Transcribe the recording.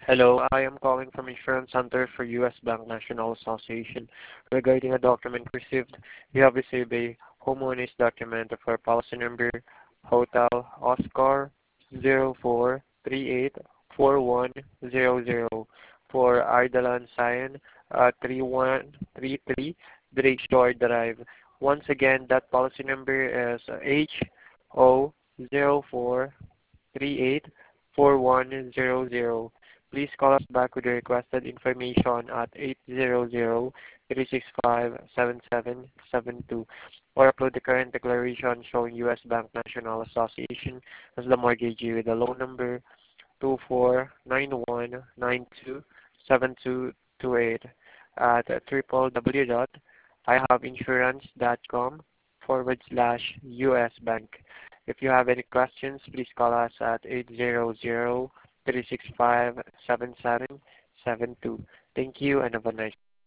Hello, I am calling from Insurance Center for U.S. Bank National Association regarding a document received. You have received a homeowners document for policy number Hotel Oscar 04384100 for Ardalan Sayan 3133 Drake Drive. Once again, that policy number is HO 04384100. Please call us back with the requested information at 800-365-7772 or upload the current declaration showing U.S. Bank National Association as the mortgagee with the loan number 2491927228 at www.ihaveinsurance.com/US Bank. If you have any questions, please call us at 800-365-7772. Thank you and have a nice